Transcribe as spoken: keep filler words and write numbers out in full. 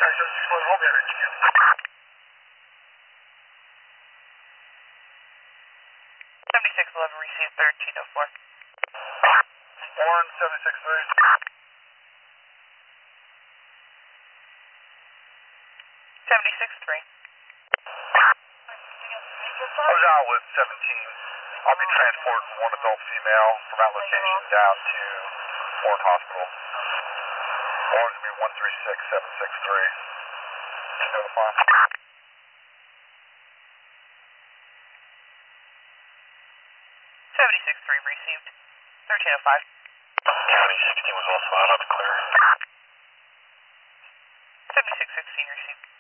seventy-six eleven received thirteen oh four. Warren, seventy-six three. seventy-six three. I was out with seventeen. I'll be transporting one adult female from that location down to Warren Hospital. Warren's going to be one three six seven six three. Can you notify? seventy-six three received thirteen oh five. County sixteen was also out on the clear. seventy-six sixteen received.